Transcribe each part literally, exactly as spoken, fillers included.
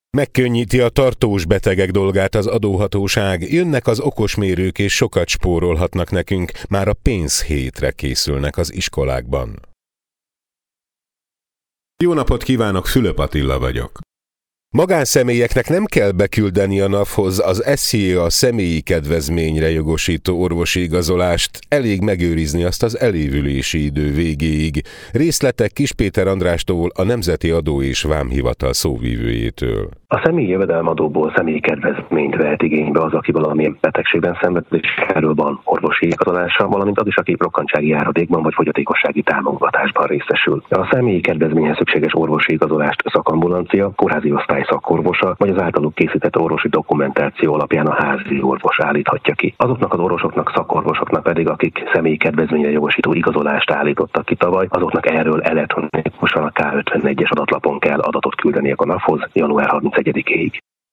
Megkönnyíti a tartós betegek dolgát az adóhatóság, jönnek az okosmérők és sokat spórolhatnak nekünk, már a pénzhétre készülnek az iskolákban. Jó napot kívánok, Fülöp Attila vagyok. Magánszemélyeknek nem kell beküldeni a NAV-hoz az es zé á személyi kedvezményre jogosító orvosi igazolást, elég megőrizni azt az elévülési idő végéig. Részletek Kis Péter Andrástól, a Nemzeti Adó és Vámhivatal szóvivőjétől. A személyi jövedelemadóból személyi kedvezményt vehet igénybe az, aki valamilyen betegségben szenved, és erről van orvosi igazolása, valamint az is, aki rokkantsági járadékban vagy fogyatékossági támogatásban részesül. A személyi kedvezményhez szükséges orvosi igazolást szakambulancia, kórházi osztály szakorvosa, vagy az általuk készített orvosi dokumentáció alapján a házi orvos állíthatja ki. Azoknak az orvosoknak, szakorvosoknak pedig, akik személyi kedvezményre jogosító igazolást állítottak ki tavaly, azoknak erről elektronikusan a ká ötvenegyes adatlapon kell adatot küldeniük a NAV-hoz január harmincegyedikéig.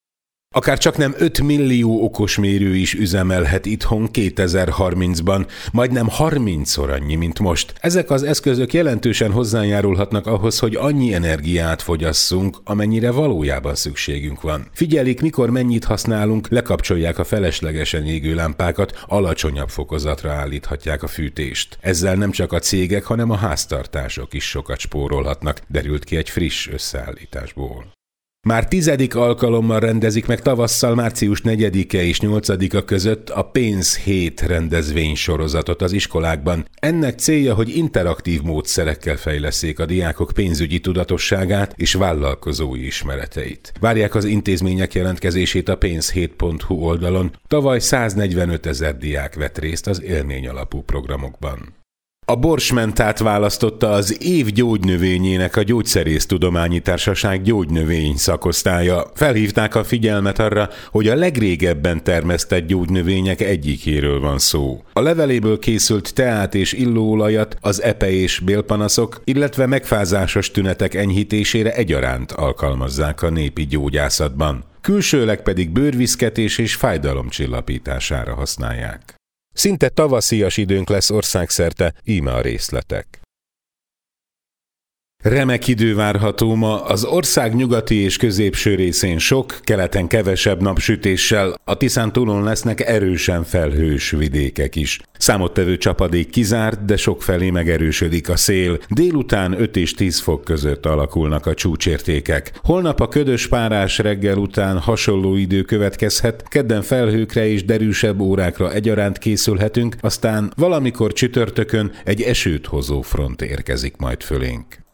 Akár csak nem öt millió okosmérő is üzemelhet itthon kétezer-harmincban, majdnem harmincszor annyi, mint most. Ezek az eszközök jelentősen hozzájárulhatnak ahhoz, hogy annyi energiát fogyasszunk, amennyire valójában szükségünk van. Figyelik, mikor mennyit használunk, lekapcsolják a feleslegesen égő lámpákat, alacsonyabb fokozatra állíthatják a fűtést. Ezzel nem csak a cégek, hanem a háztartások is sokat spórolhatnak, derült ki egy friss összeállításból. Már tizedik alkalommal rendezik meg tavasszal március negyedike és nyolcadika között a Pénzhét rendezvénysorozatot az iskolákban. Ennek célja, hogy interaktív módszerekkel fejlesszék a diákok pénzügyi tudatosságát és vállalkozói ismereteit. Várják az intézmények jelentkezését a pénzhét pont hu oldalon. Tavaly száznegyvenötezer diák vett részt az élmény alapú programokban. A borsmentát választotta az év gyógynövényének a Gyógyszerésztudományi Társaság gyógynövény szakosztálya. Felhívták a figyelmet arra, hogy a legrégebben termesztett gyógynövények egyikéről van szó. A leveléből készült teát és illóolajat az epe és bélpanaszok, illetve megfázásos tünetek enyhítésére egyaránt alkalmazzák a népi gyógyászatban. Külsőleg pedig bőrviszketés és fájdalomcsillapítására használják. Szinte tavaszias időnk lesz országszerte, íme a részletek. Remek idő várható ma, az ország nyugati és középső részén sok, keleten kevesebb napsütéssel, a Tiszántúlon lesznek erősen felhős vidékek is. Számottevő csapadék kizárt, de sokfelé megerősödik a szél, délután öt és tíz fok között alakulnak a csúcsértékek. Holnap a ködös párás reggel után hasonló idő következhet, kedden felhőkre és derűsebb órákra egyaránt készülhetünk, aztán valamikor csütörtökön egy esőt hozó front érkezik majd fölénk.